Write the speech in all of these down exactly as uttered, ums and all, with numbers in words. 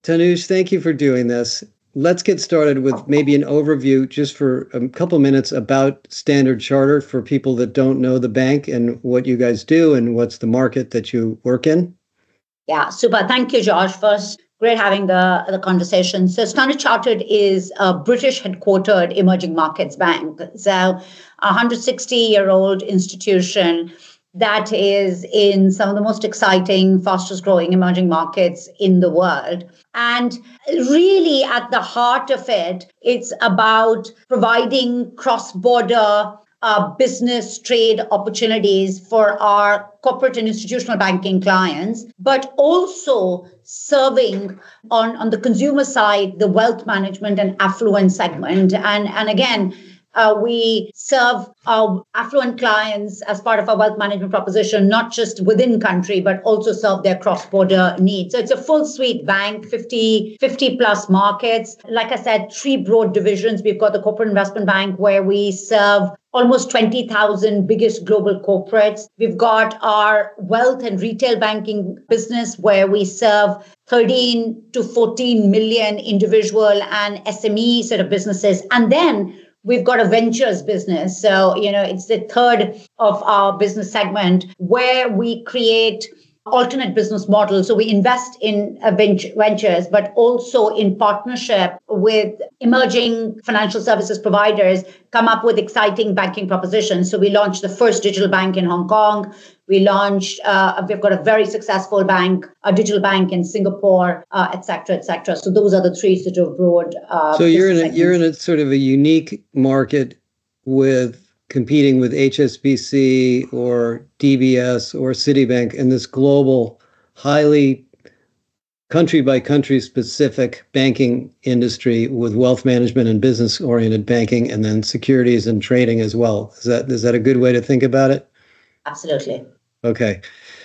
Tanuj, thank you for doing this. Let's get started with maybe an overview just for a couple minutes about Standard Chartered for people that don't know the bank and what you guys do and what's the market that you work in. Yeah, super. Thank you, Josh. First, great having the, the conversation. So, Standard Chartered is a British headquartered emerging markets bank. So, a one hundred sixty year old institution that is in some of the most exciting, fastest growing emerging markets in the world. And really, at the heart of it, it's about providing cross border uh, business trade opportunities for our corporate and institutional banking clients, but also serving on, on the consumer side, the wealth management and affluent segment. And, and again, Uh, we serve our affluent clients as part of our wealth management proposition, not just within country, but also serve their cross-border needs. So it's a full suite bank, fifty, fifty plus markets. Like I said, three broad divisions. We've got the corporate investment bank where we serve almost twenty thousand biggest global corporates. We've got our wealth and retail banking business where we serve thirteen to fourteen million individual and S M E sort of businesses. And then we've got a ventures business. So, you know, it's the third of our business segment where we create alternate business models. So we invest in ventures, but also in partnership with emerging financial services providers, come up with exciting banking propositions. So we launched the first digital bank in Hong Kong. We launched, uh, we've got a very successful bank, a digital bank in Singapore, uh, et cetera, et cetera. So those are the three sort of broad. Uh, so you're in a, segments. you're in a sort of a unique market with competing with H S B C or D B S or Citibank in this global, highly country by country specific banking industry with wealth management and business oriented banking, and then securities and trading as well. Is that is that a good way to think about it? Absolutely. Okay.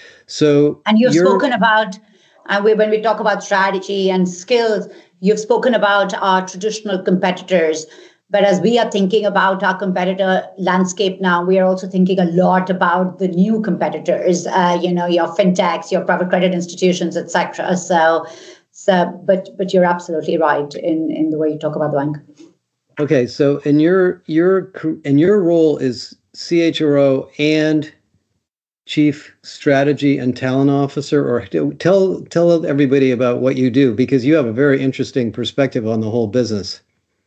So and you've spoken about, and we, when we talk about strategy and skills, you've spoken about our traditional competitors. But as we are thinking about our competitor landscape now, we are also thinking a lot about the new competitors, uh, you know, your fintechs, your private credit institutions, et cetera. So, so, but but you're absolutely right in, in the way you talk about the bank. Okay, so in your your and your role is C H R O and Chief Strategy and Talent Officer, or tell tell everybody about what you do, because you have a very interesting perspective on the whole business.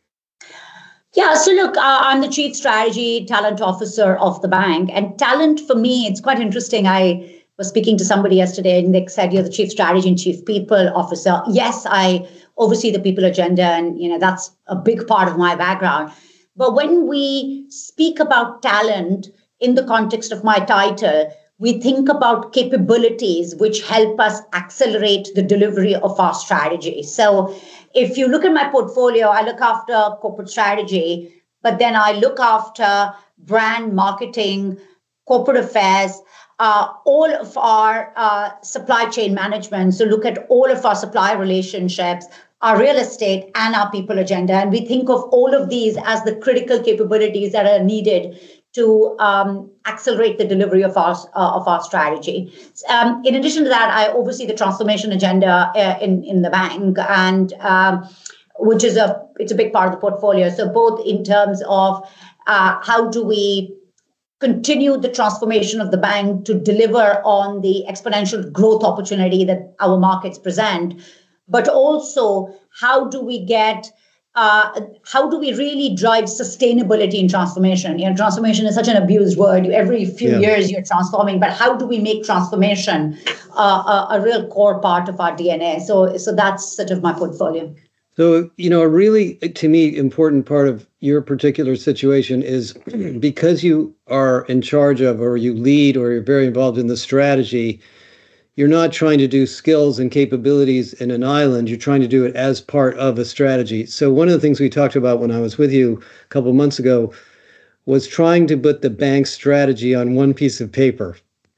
Yeah, so look, uh, I'm the Chief Strategy Talent Officer of the bank. And talent for me, it's quite interesting. I was speaking to somebody yesterday and they said, you're the Chief Strategy and Chief People Officer. Yes, I oversee the people agenda, and you know that's a big part of my background. But when we speak about talent in the context of my title, we think about capabilities which help us accelerate the delivery of our strategy. So if you look at my portfolio, I look after corporate strategy, but then I look after brand marketing, corporate affairs, uh, all of our uh, supply chain management. So look at all of our supply relationships, our real estate, and our people agenda. And we think of all of these as the critical capabilities that are needed to um, accelerate the delivery of our uh, of our strategy. Um, in addition to that, I oversee the transformation agenda uh, in in the bank, and um, which is a it's a big part of the portfolio. So both in terms of uh, how do we continue the transformation of the bank to deliver on the exponential growth opportunity that our markets present, but also how do we get Uh, how do we really drive sustainability in transformation? You know, transformation is such an abused word. Every few yeah. years you're transforming, but how do we make transformation uh, a, a real core part of our D N A? So, so that's sort of my portfolio. So, you know, a really, to me, important part of your particular situation is because you are in charge of, or you lead, or you're very involved in the strategy, you're not trying to do skills and capabilities in an island. You're trying to do it as part of a strategy. So one of the things we talked about when I was with you a couple of months ago was trying to put the bank's strategy on one piece of paper.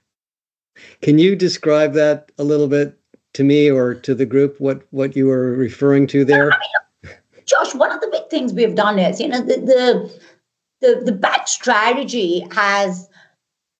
Can you describe that a little bit to me or to the group, what, what you were referring to there? I mean, Josh, one of the big things we've done is, you know, the the the, the bank strategy has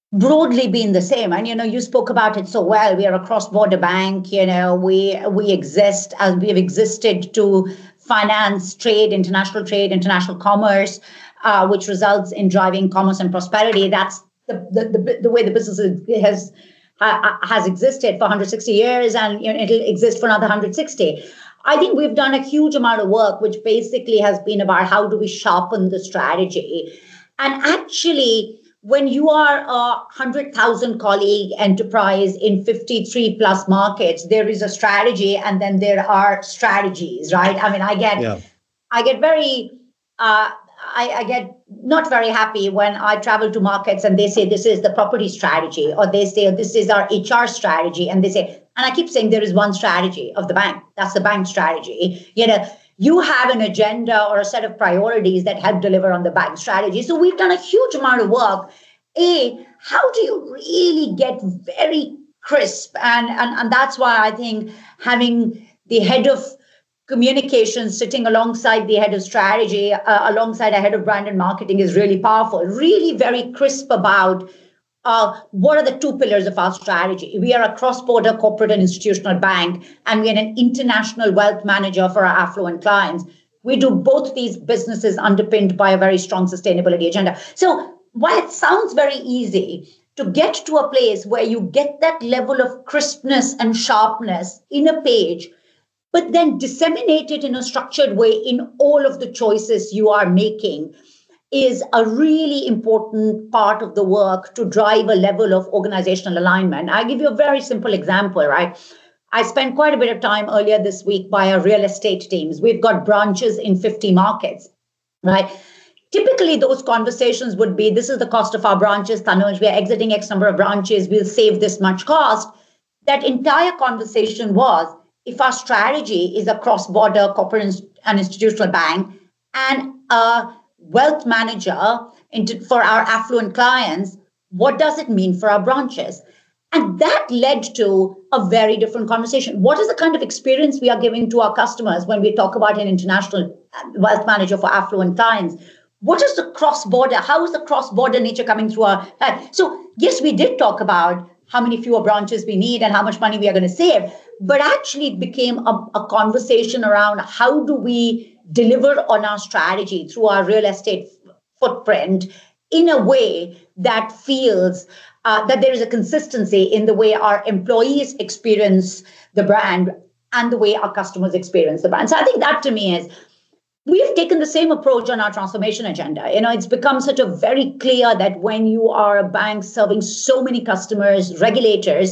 broadly been the same. And, you know, you spoke about it so well. We are a cross-border bank. You know, we we exist as we have existed to finance trade, international trade, international commerce, uh, which results in driving commerce and prosperity. That's the the, the, the way the business has uh, has existed for one hundred sixty years, and you know, it'll exist for another one hundred sixty. I think we've done a huge amount of work, which basically has been about how do we sharpen the strategy. And actually, when you are a one hundred thousand colleague enterprise in fifty-three plus markets, there is a strategy and then there are strategies, right? I mean, I get, yeah. I get very, uh, I, I get not very happy when I travel to markets and they say this is the property strategy, or they say this is our H R strategy, and they say, and I keep saying there is one strategy of the bank. That's the bank strategy. You know, you have an agenda or a set of priorities that help deliver on the bank strategy. So we've done a huge amount of work. A, how do you really get very crisp? And, and, and that's why I think having the head of communications sitting alongside the head of strategy, uh, alongside a head of brand and marketing is really powerful, really very crisp about uh, what are the two pillars of our strategy. We are a cross-border corporate and institutional bank, and we are an international wealth manager for our affluent clients. We do both these businesses underpinned by a very strong sustainability agenda. So while it sounds very easy to get to a place where you get that level of crispness and sharpness in a page, but then disseminate it in a structured way in all of the choices you are making, is a really important part of the work to drive a level of organizational alignment. I'll give you a very simple example, right? I spent quite a bit of time earlier this week by our real estate teams. We've got branches in fifty markets, right? Typically, those conversations would be, this is the cost of our branches, Tanuj, we're exiting X number of branches, we'll save this much cost. That entire conversation was, if our strategy is a cross-border corporate and institutional bank and a wealth manager for our affluent clients, what does it mean for our branches? And that led to a very different conversation. What is the kind of experience we are giving to our customers when we talk about an international wealth manager for affluent clients? What is the cross-border? How is the cross-border nature coming through our head? So yes, we did talk about how many fewer branches we need and how much money we are going to save. But actually it became a, a conversation around how do we deliver on our strategy through our real estate f- footprint in a way that feels uh, that there is a consistency in the way our employees experience the brand and the way our customers experience the brand. So I think that to me is, we've taken the same approach on our transformation agenda. You know, it's become such a very clear that when you are a bank serving so many customers, regulators,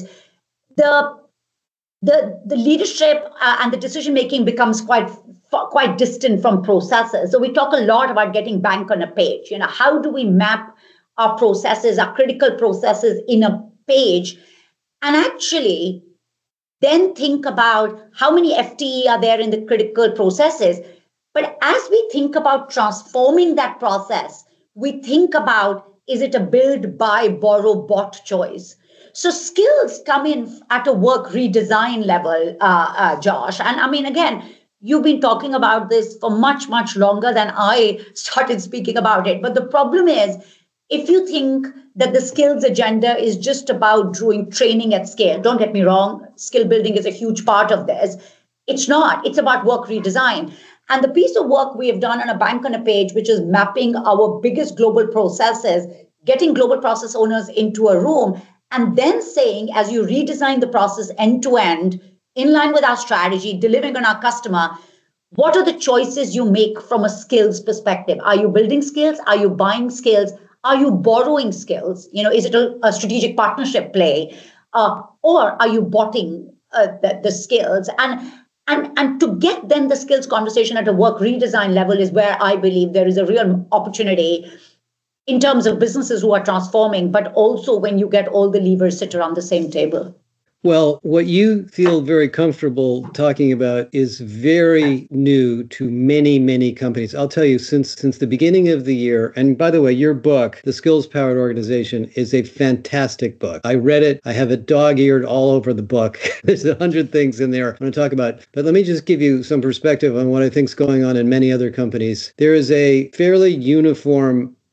the the the leadership uh, and the decision making becomes quite quite distant from processes. So we talk a lot about getting bank on a page. You know, how do we map our processes, our critical processes in a page, and actually then think about how many F T E are there in the critical processes. But as we think about transforming that process, we think about, is it a build, buy, borrow, bought choice? So skills come in at a work redesign level, uh, uh, Josh. And I mean, again, you've been talking about this for much, much longer than I started speaking about it. But the problem is, if you think that the skills agenda is just about doing training at scale, don't get me wrong, skill building is a huge part of this. It's not. It's about work redesign. And the piece of work we have done on a bank on a page, which is mapping our biggest global processes, getting global process owners into a room, and then saying, as you redesign the process end to end, in line with our strategy, delivering on our customer, what are the choices you make from a skills perspective? Are you building skills? Are you buying skills? Are you borrowing skills? You know, is it a, a strategic partnership play? Uh, or are you botting uh, the, the skills? And And, and to get then the skills conversation at a work redesign level is where I believe there is a real opportunity in terms of businesses who are transforming, but also when you get all the levers sit around the same table. Well, what you feel very comfortable talking about is very new to many, many companies. I'll tell you, since since the beginning of the year, and by the way, your book, The Skills Powered Organization, is a fantastic book. I read it. I have it dog-eared all over the book. There's a hundred things in there I want to talk about. But let me just give you some perspective on what I think is going on in many other companies. There is a fairly uniform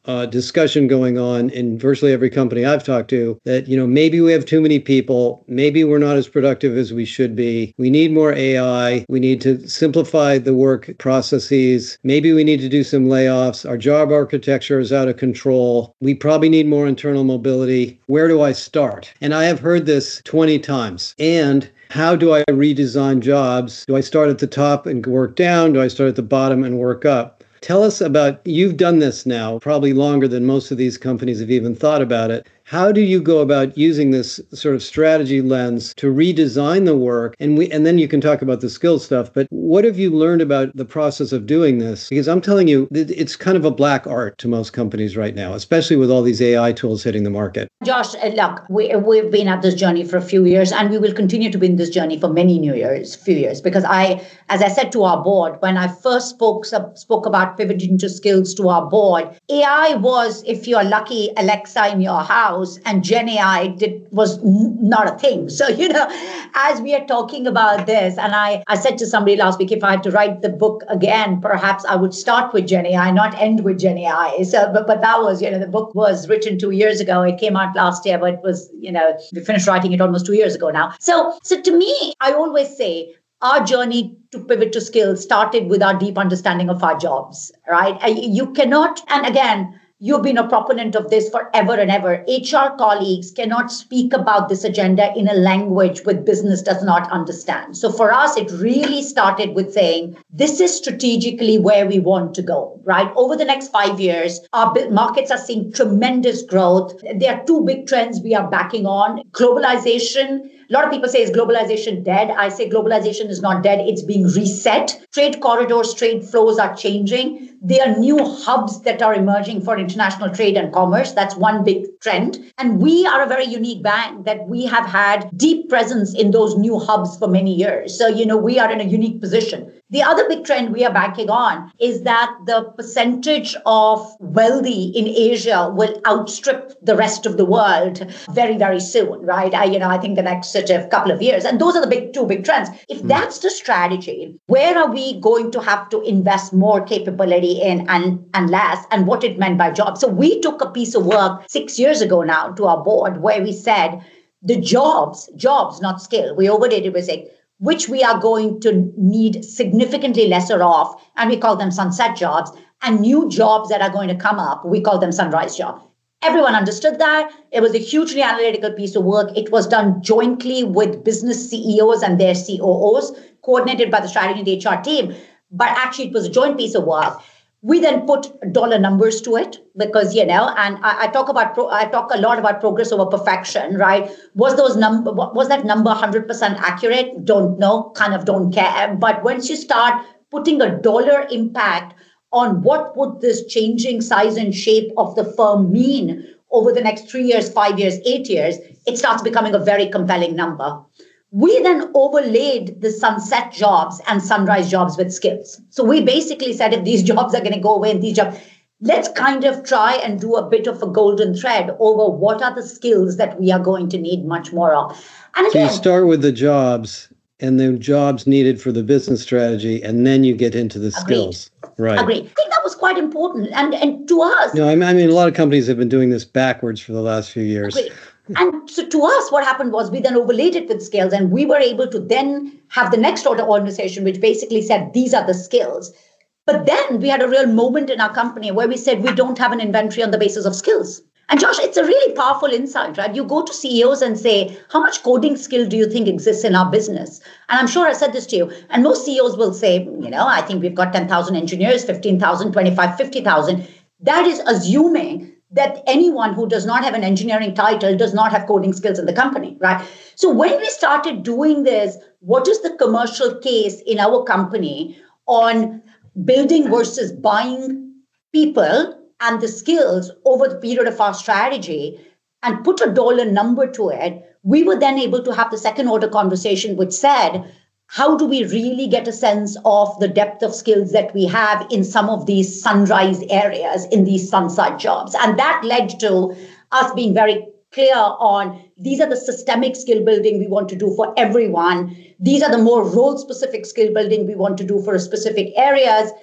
uh, discussion going on in virtually every company I've talked to that, you know, maybe we have too many people. Maybe we're not as productive as we should be. We need more A I. We need to simplify the work processes. Maybe we need to do some layoffs. Our job architecture is out of control. We probably need more internal mobility. Where do I start? And I have heard this twenty times. And how do I redesign jobs? Do I start at the top and work down? Do I start at the bottom and work up? Tell us about, you've done this now, probably longer than most of these companies have even thought about it. How do you go about using this sort of strategy lens to redesign the work? And we, and then you can talk about the skill stuff, but what have you learned about the process of doing this? Because I'm telling you, it's kind of a black art to most companies right now, especially with all these A I tools hitting the market. Josh, look, we, we've been at this journey for a few years, and we will continue to be in this journey for many new years, few years, because I, as I said to our board, when I first spoke, spoke about pivoting to skills to our board, A I was, if you're lucky, Alexa in your house, and Gen A I did, was n- not a thing. So, you know, as we are talking about this, and I, I said to somebody last week, if I had to write the book again, perhaps I would start with Gen A I, not end with Gen A I. So, but, but that was, you know, the book was written two years ago. It came out last year, but it was, you know, we finished writing it almost two years ago now. So, so to me, I always say, our journey to pivot to skills started with our deep understanding of our jobs, right? You cannot, and again, you've been a proponent of this forever and ever. H R colleagues cannot speak about this agenda in a language which business does not understand. So for us, it really started with saying, this is strategically where we want to go, right? Over the next five years, our markets are seeing tremendous growth. There are two big trends we are backing on. Globalization. A lot of people say, is globalization dead? I say globalization is not dead. It's being reset. Trade corridors, trade flows are changing. There are new hubs that are emerging for international trade and commerce. That's one big trend. And we are a very unique bank that we have had deep presence in those new hubs for many years. So, you know, we are in a unique position. The other big trend we are banking on is that the percentage of wealthy in Asia will outstrip the rest of the world very, very soon, right? I, you know, I think the next sort of couple of years. And those are the big two big trends. If mm. that's the strategy, where are we going to have to invest more capability in and, and less, and what it meant by jobs? So we took a piece of work six years ago now to our board where we said the jobs, jobs, not skill. We overlaid it with saying, which we are going to need significantly lesser of, and we call them sunset jobs, and new jobs that are going to come up, we call them sunrise jobs. Everyone understood that. It was a hugely analytical piece of work. It was done jointly with business C E Os and their C O Os, coordinated by the strategy and the H R team. But actually, it was a joint piece of work. We then put dollar numbers to it because, you know, and I, I talk about, pro, I talk a lot about progress over perfection, right? Was those number, was that number one hundred percent accurate? Don't know, kind of don't care. But once you start putting a dollar impact on what would this changing size and shape of the firm mean over the next three years, five years, eight years, it starts becoming a very compelling number. We then overlaid the sunset jobs and sunrise jobs with skills. So we basically said, if these jobs are going to go away and these jobs, let's kind of try and do a bit of a golden thread over what are the skills that we are going to need much more of. And again, so you start with the jobs and the jobs needed for the business strategy, and then you get into the agreed. skills. Right. Agreed. I think that was quite important. And, and to us... No, I mean, I mean, a lot of companies have been doing this backwards for the last few years. Agreed. And so to us, what happened was we then overlaid it with skills, and we were able to then have the next order organization, which basically said, these are the skills. But then we had a real moment in our company where we said, we don't have an inventory on the basis of skills. And Josh, it's a really powerful insight, right? You go to C E Os and say, how much coding skill do you think exists in our business? And I'm sure I said this to you. And most C E Os will say, you know, I think we've got ten thousand engineers, fifteen thousand, twenty-five, fifty thousand. That is assuming that anyone who does not have an engineering title does not have coding skills in the company, right? So when we started doing this, what is the commercial case in our company on building versus buying people and the skills over the period of our strategy and put a dollar number to it, we were then able to have the second order conversation which said, how do we really get a sense of the depth of skills that we have in some of these sunrise areas, in these sunset jobs? And that led to us being very clear on these are the systemic skill building we want to do for everyone. These are the more role-specific skill building we want to do for specific areas.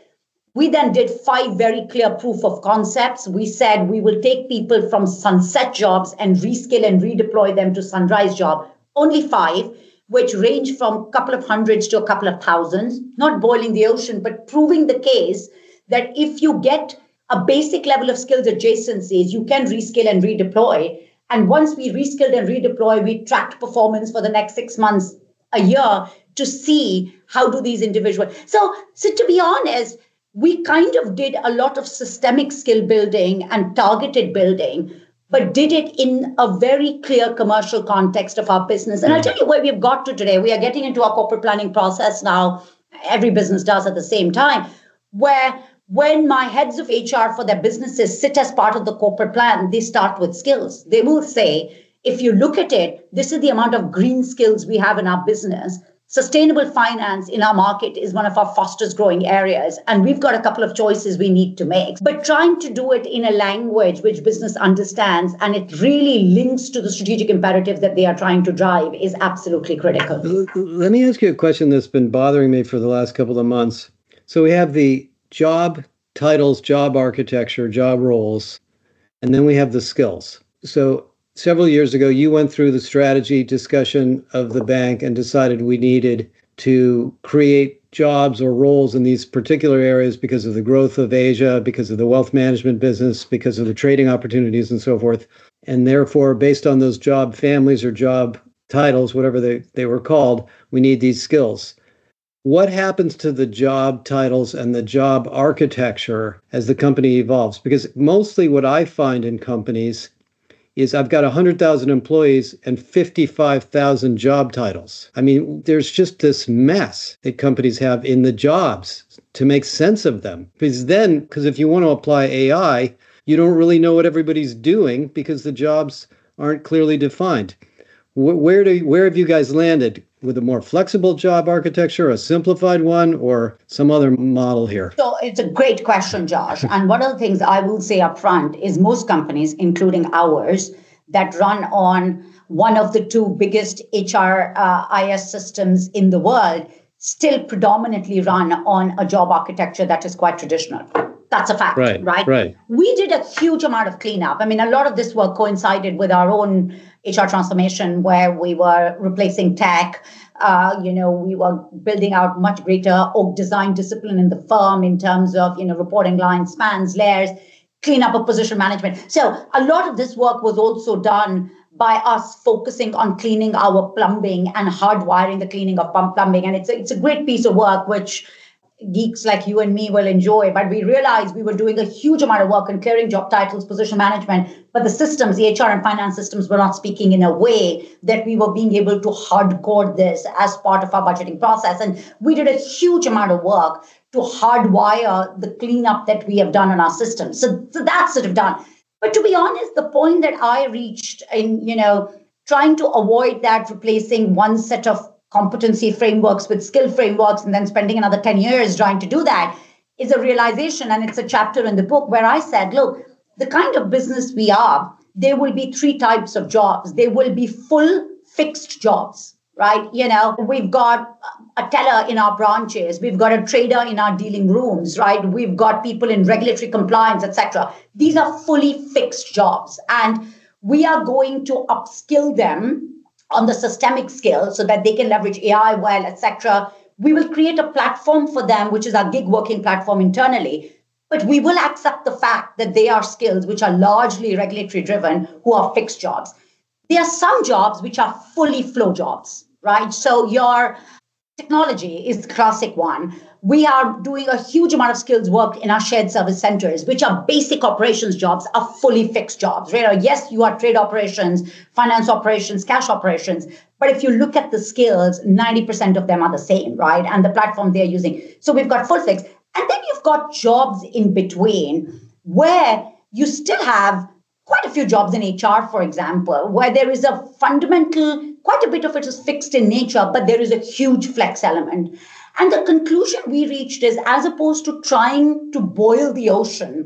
We then did five very clear proof of concepts. We said we will take people from sunset jobs and reskill and redeploy them to sunrise job. Only five, which range from a couple of hundreds to a couple of thousands, not boiling the ocean, but proving the case that if you get a basic level of skills adjacencies, you can reskill and redeploy. And once we reskilled and redeploy, we tracked performance for the next six months, a year, to see how do these individuals. So, so to be honest, we kind of did a lot of systemic skill building and targeted building, but did it in a very clear commercial context of our business. And I'll tell you where we've got to today. We are getting into our corporate planning process now. Every business does at the same time, where when my heads of H R for their businesses sit as part of the corporate plan, they start with skills. They will say, if you look at it, this is the amount of green skills we have in our business. Sustainable finance in our market is one of our fastest growing areas. And we've got a couple of choices we need to make. But trying to do it in a language which business understands and it really links to the strategic imperative that they are trying to drive is absolutely critical. Let me ask you a question that's been bothering me for the last couple of months. So we have the job titles, job architecture, job roles, and then we have the skills. So several years ago, you went through the strategy discussion of the bank and decided we needed to create jobs or roles in these particular areas because of the growth of Asia, because of the wealth management business, because of the trading opportunities and so forth. And therefore, based on those job families or job titles, whatever they, they were called, we need these skills. What happens to the job titles and the job architecture as the company evolves? Because mostly what I find in companies is I've got one hundred thousand employees and fifty-five thousand job titles. I mean, there's just this mess that companies have in the jobs to make sense of them. Because then, because if you want to apply A I, you don't really know what everybody's doing because the jobs aren't clearly defined. Where do where have you guys landed? With a more flexible job architecture, a simplified one, or some other model here? So it's a great question, Josh. And one of the things I will say up front is most companies, including ours, that run on one of the two biggest H R uh, I S systems in the world, still predominantly run on a job architecture that is quite traditional. That's a fact, right, right? Right. We did a huge amount of cleanup. I mean, a lot of this work coincided with our own H R transformation, where we were replacing tech. Uh, you know, we were building out much greater org design discipline in the firm in terms of, you know, reporting lines, spans, layers, clean up of position management. So a lot of this work was also done by us focusing on cleaning our plumbing and hardwiring the cleaning of plumbing. And it's a, it's a great piece of work, which geeks like you and me will enjoy. But we realized we were doing a huge amount of work in clearing job titles, position management, but the systems, the H R and finance systems, were not speaking in a way that we were being able to hardcode this as part of our budgeting process. And we did a huge amount of work to hardwire the cleanup that we have done on our systems. So, so that's sort of done. But to be honest, the point that I reached in, you know, trying to avoid that, replacing one set of competency frameworks with skill frameworks and then spending another ten years trying to do that, is a realization. And it's a chapter in the book where I said, look, the kind of business we are, there will be three types of jobs. There will be full fixed jobs, right? You know, we've got a teller in our branches. We've got a trader in our dealing rooms, right? We've got people in regulatory compliance, et cetera. These are fully fixed jobs. And we are going to upskill them on the systemic skills so that they can leverage A I well, et cetera. We will create a platform for them, which is our gig working platform internally. But we will accept the fact that they are skills which are largely regulatory driven, who are fixed jobs. There are some jobs which are fully flow jobs, right? So your technology is the classic one. We are doing a huge amount of skills work in our shared service centers, which are basic operations jobs, are fully fixed jobs. Right? Yes, you are trade operations, finance operations, cash operations. But if you look at the skills, ninety percent of them are the same, right? And the platform they're using. So we've got full fix. And then you've got jobs in between where you still have quite a few jobs in H R, for example, where there is a fundamental, quite a bit of it is fixed in nature, but there is a huge flex element. And the conclusion we reached is, as opposed to trying to boil the ocean,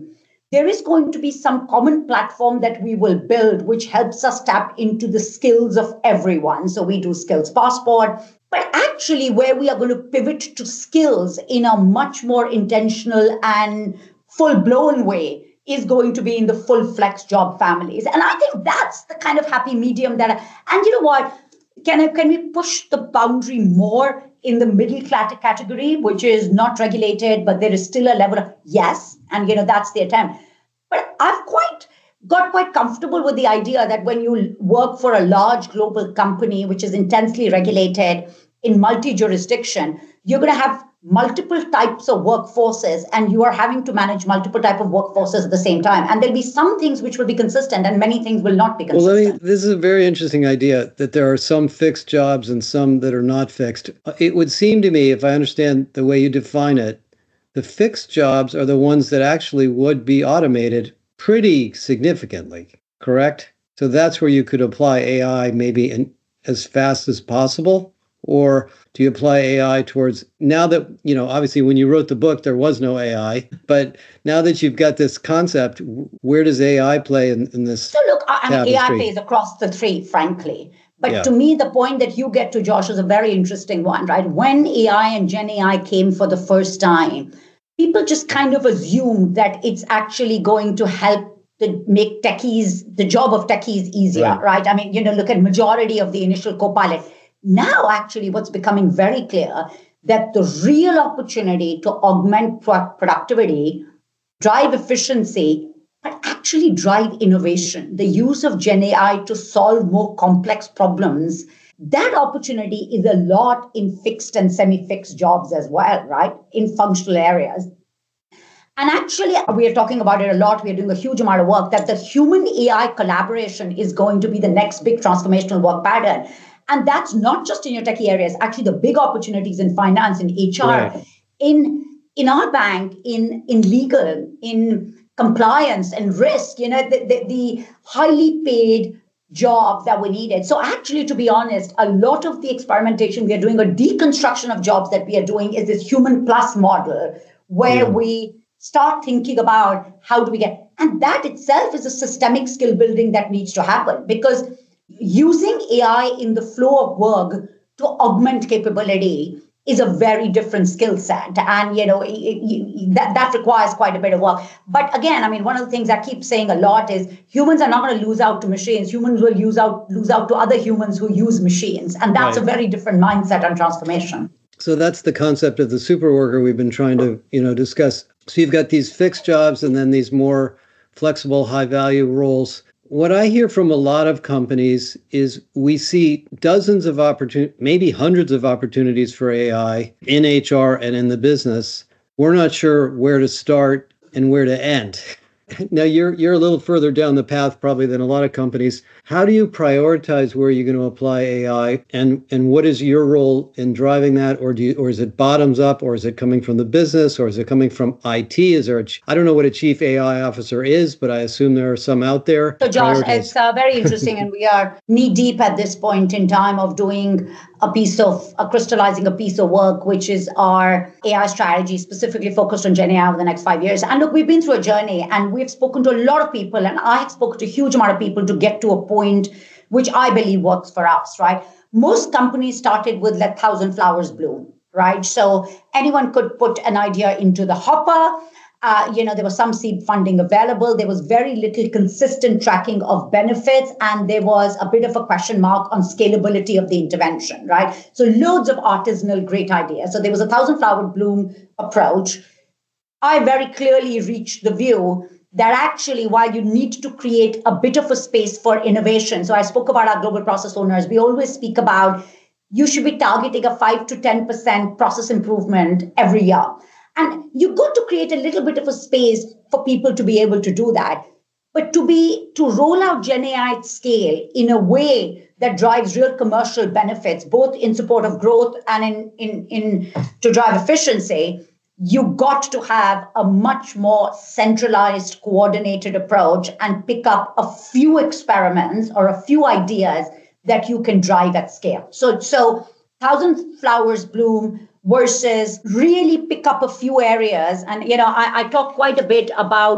there is going to be some common platform that we will build, which helps us tap into the skills of everyone. So we do skills passport, but actually where we are going to pivot to skills in a much more intentional and full-blown way is going to be in the full flex job families. And I think that's the kind of happy medium that, I, and you know what, can, I, can we push the boundary more in the middle category, which is not regulated, but there is still a level of yes. And, you know, that's the attempt. But I've quite got quite comfortable with the idea that when you work for a large global company, which is intensely regulated in multi-jurisdiction, you're going to have multiple types of workforces, and you are having to manage multiple type of workforces at the same time. And there'll be some things which will be consistent and many things will not be consistent. Well, let me, this is a very interesting idea that there are some fixed jobs and some that are not fixed. It would seem to me, if I understand the way you define it, the fixed jobs are the ones that actually would be automated pretty significantly, correct? So that's where you could apply A I maybe in, as fast as possible? Or do you apply A I towards, now that, you know, obviously when you wrote the book, there was no A I, but now that you've got this concept, where does A I play in, in this? So look, I mean, A I plays across the three, frankly. But yeah. To me, the point that you get to, Josh, is a very interesting one, right? When A I and Gen A I came for the first time, people just kind of assumed that it's actually going to help to make techies, the job of techies easier, right. right? I mean, you know, look at majority of the initial Copilot. Now, actually, what's becoming very clear that the real opportunity to augment pro- productivity, drive efficiency, but actually drive innovation, the use of Gen A I to solve more complex problems, that opportunity is a lot in fixed and semi-fixed jobs as well, right? In functional areas. And actually, we are talking about it a lot. We are doing a huge amount of work that the human A I collaboration is going to be the next big transformational work pattern. And that's not just in your techie areas. Actually, the big opportunities in finance, in H R, right. in in our bank, in, in legal, in compliance and risk, you know, the, the, the highly paid jobs that we needed. So actually, to be honest, a lot of the experimentation we are doing, or deconstruction of jobs that we are doing, is this human plus model, where yeah. we start thinking about how do we get, and that itself is a systemic skill building that needs to happen, because using A I in the flow of work to augment capability is a very different skill set. And, you know, it, it, that, that requires quite a bit of work. But again, I mean, one of the things I keep saying a lot is humans are not going to lose out to machines. Humans will use out, lose out to other humans who use machines. And that's right. a very different mindset and transformation. So that's the concept of the super worker we've been trying to, you know, discuss. So you've got these fixed jobs and then these more flexible, high value roles. What I hear from a lot of companies is we see dozens of opportunities, maybe hundreds of opportunities for A I in H R and in the business. We're not sure where to start and where to end. Now, you're you're a little further down the path probably than a lot of companies. How do you prioritize where you're going to apply A I, and and what is your role in driving that? Or do you, or is it bottoms up, or is it coming from the business, or is it coming from I T? Is there a, I don't know what a chief A I officer is, but I assume there are some out there. So, Josh, it's uh, very interesting, and we are knee deep at this point in time of doing a piece of uh, crystallizing a piece of work, which is our A I strategy, specifically focused on Gen A I over the next five years. And look, we've been through a journey, and we've spoken to a lot of people, and I have spoken to a huge amount of people to get to a point which I believe works for us, right? Most companies started with let thousand flowers bloom, right? So anyone could put an idea into the hopper. Uh, you know, there was some seed funding available. There was very little consistent tracking of benefits, and there was a bit of a question mark on scalability of the intervention, right? So loads of artisanal great ideas. So there was a thousand flower bloom approach. I very clearly reached the view that actually, while you need to create a bit of a space for innovation, so I spoke about our global process owners, we always speak about you should be targeting a five to ten percent process improvement every year. And you've got to create a little bit of a space for people to be able to do that. But to be to roll out Gen A I at scale in a way that drives real commercial benefits, both in support of growth and in, in, in to drive efficiency, you got to have a much more centralized, coordinated approach and pick up a few experiments or a few ideas that you can drive at scale. So, so thousand flowers bloom versus really pick up a few areas. And, you know, I, I talked quite a bit about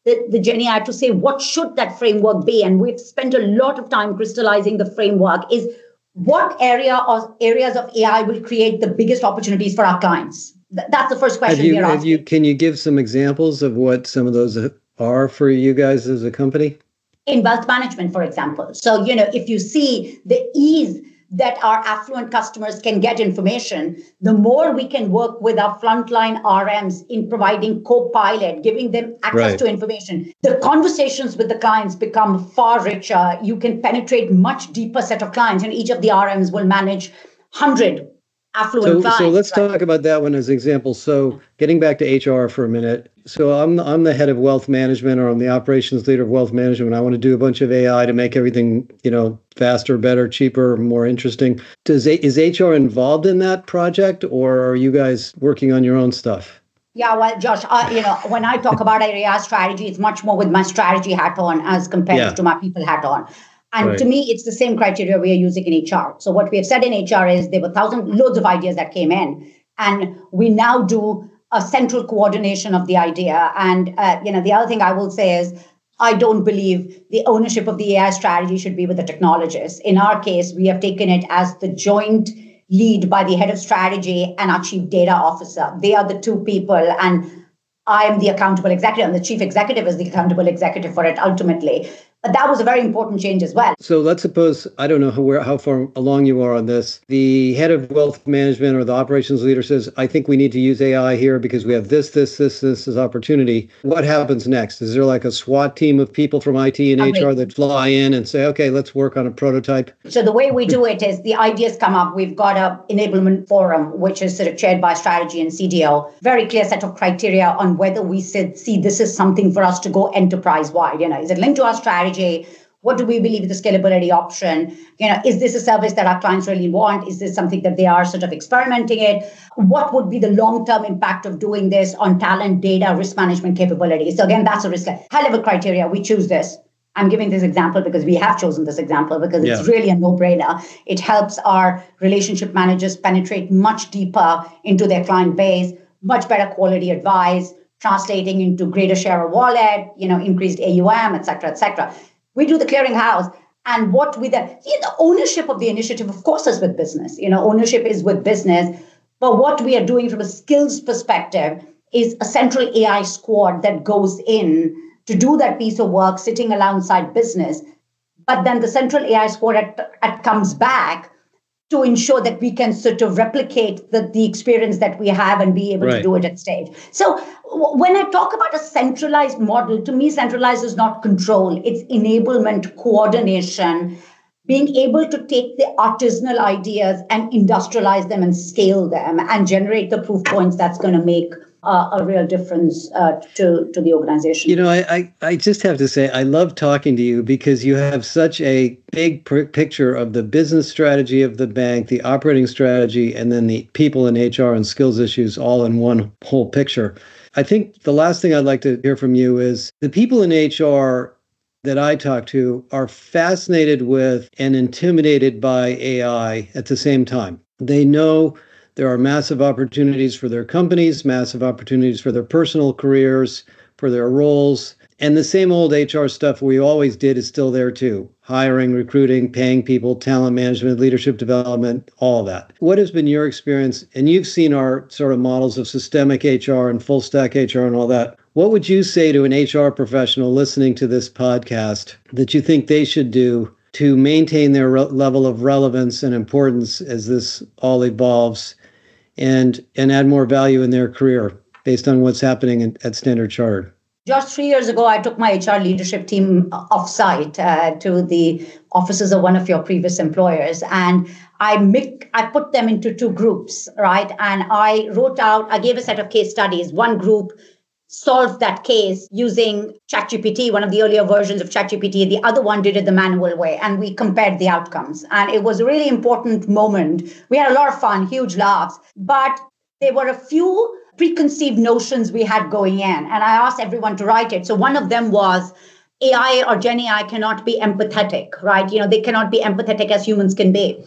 the, the Gen A I to say, what should that framework be? And we've spent a lot of time crystallizing the framework is what area or areas of A I will create the biggest opportunities for our clients? Th- that's the first question have you, we are have asking. you, can you give some examples of what some of those are for you guys as a company? In wealth management, for example. So, you know, if you see the ease that our affluent customers can get information, the more we can work with our frontline R Ms in providing co-pilot, giving them access Right. to information. The conversations with the clients become far richer. You can penetrate much deeper set of clients, and each of the R Ms will manage one hundred affluent So, clients. so let's right? talk about that one as an example. So getting back to H R for a minute. So I'm I'm the head of wealth management, or I'm the operations leader of wealth management. I want to do a bunch of A I to make everything, you know, faster, better, cheaper, more interesting. Does is H R involved in that project, or are you guys working on your own stuff? Yeah, well, Josh, uh, you know, when I talk about A I strategy, it's much more with my strategy hat on as compared Yeah. to my people hat on. And Right. to me, it's the same criteria we are using in H R. So what we have said in H R is there were thousand loads of ideas that came in, and we now do a central coordination of the idea. And uh, you know, the other thing I will say is I don't believe the ownership of the A I strategy should be with the technologists. In our case, we have taken it as the joint lead by the head of strategy and our chief data officer. They are the two people, and I am the accountable executive, and the chief executive is the accountable executive for it ultimately. But that was a very important change as well. So let's suppose, I don't know how, where, how far along you are on this. The head of wealth management or the operations leader says, I think we need to use A I here because we have this, this, this, this is opportunity. What happens next? Is there like a SWAT team of people from I T and Agreed. H R that fly in and say, okay, let's work on a prototype? So the way we do it is the ideas come up. We've got a enablement forum, which is sort of chaired by strategy and C D O. Very clear set of criteria on whether we see this is something for us to go enterprise wide. You know, is it linked to our strategy? What do we believe is the scalability option? You know, is this a service that our clients really want? Is this something that they are sort of experimenting it? What would be the long-term impact of doing this on talent, data, risk management capabilities? So again, that's a risk. High-level criteria, we choose this. I'm giving this example because we have chosen this example because it's Yeah. really a no-brainer. It helps our relationship managers penetrate much deeper into their client base, much better quality advice, translating into greater share of wallet, you know, increased A U M, et cetera, et cetera. We do the clearinghouse. And what we then, see, the ownership of the initiative, of course, is with business. You know, ownership is with business. But what we are doing from a skills perspective is a central A I squad that goes in to do that piece of work, sitting alongside business. But then the central A I squad at, at comes back to ensure that we can sort of replicate the, the experience that we have and be able Right. to do it at stage. So w- when I talk about a centralized model, to me, centralized is not control. It's enablement, coordination, being able to take the artisanal ideas and industrialize them and scale them and generate the proof points that's going to make uh, a real difference uh, to, to the organization. You know, I, I, I just have to say, I love talking to you because you have such a big pr- picture of the business strategy of the bank, the operating strategy, and then the people in H R and skills issues all in one whole picture. I think the last thing I'd like to hear from you is the people in H R that I talk to are fascinated with and intimidated by A I at the same time. They know there are massive opportunities for their companies, massive opportunities for their personal careers, for their roles. And the same old H R stuff we always did is still there too. Hiring, recruiting, paying people, talent management, leadership development, all that. What has been your experience? And you've seen our sort of models of systemic H R and full stack H R and all that. What would you say to an H R professional listening to this podcast that you think they should do to maintain their re- level of relevance and importance as this all evolves and, and add more value in their career based on what's happening in, at Standard Chartered? Just three years ago, I took my H R leadership team offsite uh, to the offices of one of your previous employers. And I make, I put them into two groups, right? And I wrote out, I gave a set of case studies. One group solved that case using ChatGPT, one of the earlier versions of ChatGPT. The other one did it the manual way, and we compared the outcomes. And it was a really important moment. We had a lot of fun, huge laughs, but there were a few preconceived notions we had going in, and I asked everyone to write it. So one of them was A I or Gen A I cannot be empathetic, right? You know, they cannot be empathetic as humans can be.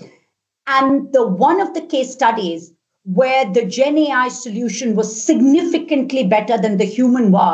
And the one of the case studies where the Gen A I solution was significantly better than the human one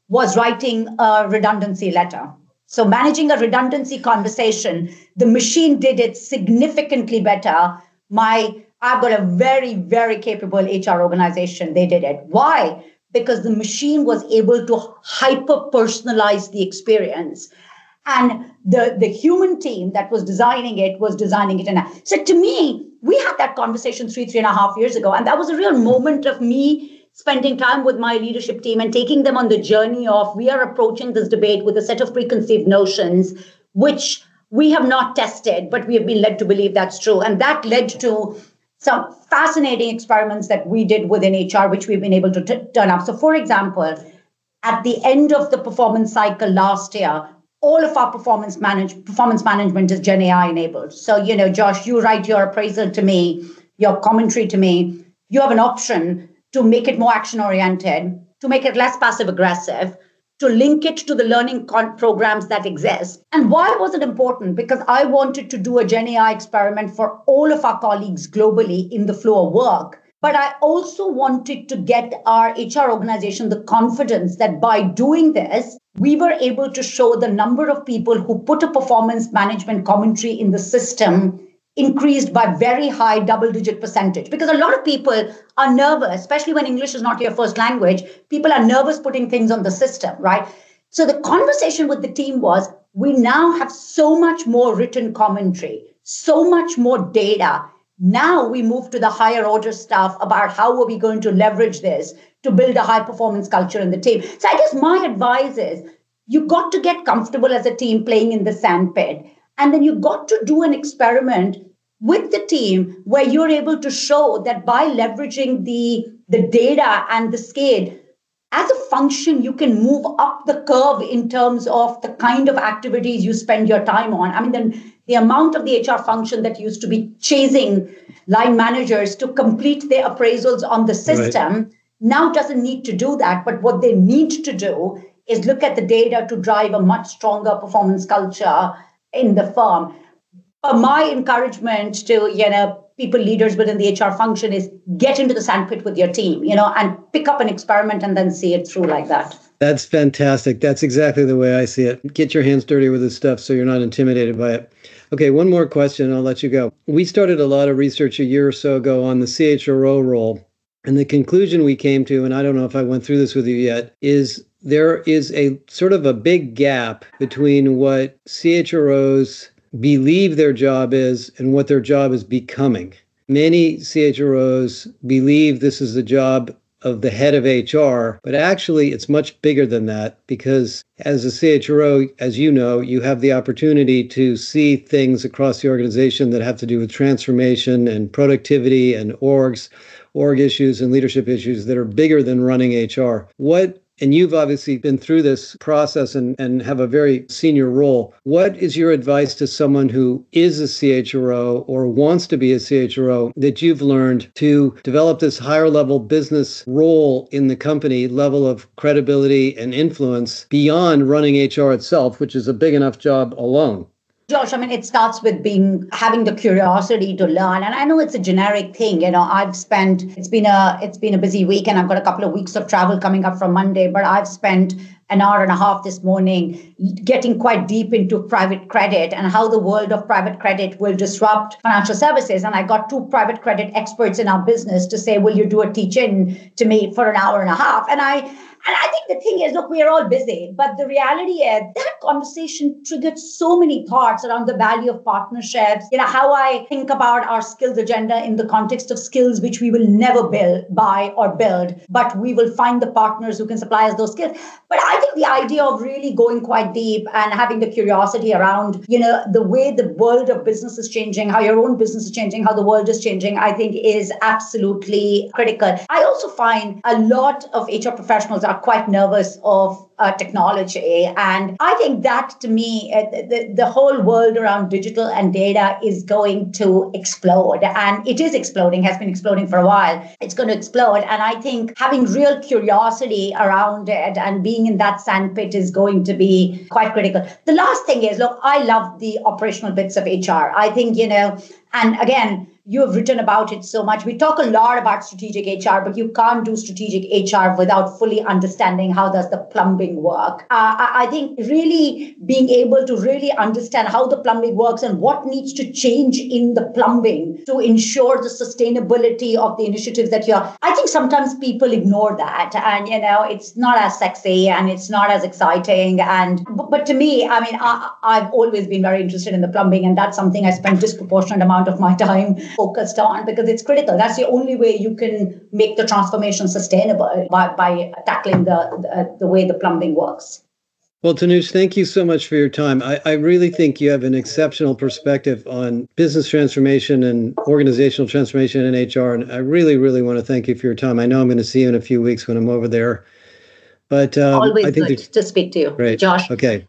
was writing a redundancy letter. So managing a redundancy conversation, the machine did it significantly better. My, I've got a very, very capable H R organization. They did it. Why? Because the machine was able to hyper-personalize the experience. And the, the human team that was designing it was designing it. In a, so to me, we had that conversation three, three and a half years ago. And that was a real moment of me spending time with my leadership team and taking them on the journey of we are approaching this debate with a set of preconceived notions, which we have not tested, but we have been led to believe that's true. And that led to some fascinating experiments that we did within H R, which we've been able to t- turn up. So for example, at the end of the performance cycle last year, all of our performance manage performance management is Gen A I enabled. So, you know, Josh, you write your appraisal to me, your commentary to me. You have an option to make it more action oriented, to make it less passive aggressive, to link it to the learning con- programs that exist. And why was it important? Because I wanted to do a Gen A I experiment for all of our colleagues globally in the flow of work. But I also wanted to get our H R organization the confidence that by doing this, we were able to show the number of people who put a performance management commentary in the system increased by very high double-digit percentage. Because a lot of people are nervous, especially when English is not your first language. People are nervous putting things on the system, right? So the conversation with the team was, we now have so much more written commentary, so much more data. Now we move to the higher order stuff about how are we going to leverage this to build a high performance culture in the team. So I guess my advice is you got to get comfortable as a team playing in the sandpit. And then you got to do an experiment with the team where you're able to show that by leveraging the, the data and the scale, as a function, you can move up the curve in terms of the kind of activities you spend your time on. I mean, then the amount of the H R function that used to be chasing line managers to complete their appraisals on the system right. now doesn't need to do that. But what they need to do is look at the data to drive a much stronger performance culture in the firm. But my encouragement to, you know, people, leaders within the H R function is get into the sandpit with your team, you know, and pick up an experiment and then see it through like that. That's fantastic. That's exactly the way I see it. Get your hands dirty with this stuff so you're not intimidated by it. Okay, one more question, I'll let you go. We started a lot of research a year or so ago on the C H R O role. And the conclusion we came to, and I don't know if I went through this with you yet, is there is a sort of a big gap between what C H R Os believe their job is and what their job is becoming. Many C H R Os believe this is the job of the head of H R, but actually it's much bigger than that, because as a C H R O, as you know, you have the opportunity to see things across the organization that have to do with transformation and productivity and orgs, org issues and leadership issues that are bigger than running H R. What And you've obviously been through this process and, and have a very senior role. What is your advice to someone who is a C H R O or wants to be a C H R O that you've learned to develop this higher level business role in the company, level of credibility and influence beyond running H R itself, which is a big enough job alone? Josh, I mean, it starts with being having the curiosity to learn. And I know it's a generic thing. You know, I've spent it's been a it's been a busy week and I've got a couple of weeks of travel coming up from Monday, but I've spent an hour and a half this morning getting quite deep into private credit and how the world of private credit will disrupt financial services. And I got two private credit experts in our business to say, will you do a teach-in to me for an hour and a half? And I And I think the thing is, look, we are all busy, but the reality is that conversation triggered so many thoughts around the value of partnerships, you know, how I think about our skills agenda in the context of skills which we will never build, buy or build, but we will find the partners who can supply us those skills. But I think the idea of really going quite deep and having the curiosity around, you know, the way the world of business is changing, how your own business is changing, how the world is changing, I think is absolutely critical. I also find a lot of H R professionals are quite nervous of uh, technology. And I think that, to me, uh, the, the whole world around digital and data is going to explode. And it is exploding, has been exploding for a while. It's going to explode. And I think having real curiosity around it and being in that sandpit is going to be quite critical. The last thing is, look, I love the operational bits of H R. I think, you know, and again, you have written about it so much. We talk a lot about strategic H R, but you can't do strategic H R without fully understanding how does the plumbing work. Uh, I, I think really being able to really understand how the plumbing works and what needs to change in the plumbing to ensure the sustainability of the initiatives that you're, I think sometimes people ignore that. And, you know, it's not as sexy and it's not as exciting. And, but, but to me, I mean, I, I've always been very interested in the plumbing, and that's something I spend disproportionate amount of my time focused on because it's critical. That's the only way you can make the transformation sustainable, by, by tackling the, the, the way the plumbing works. Well, Tanush, thank you so much for your time. I, I really think you have an exceptional perspective on business transformation and organizational transformation in H R. And I really, really want to thank you for your time. I know I'm going to see you in a few weeks when I'm over there. But um, always I think good to speak to you, great. Josh. Okay.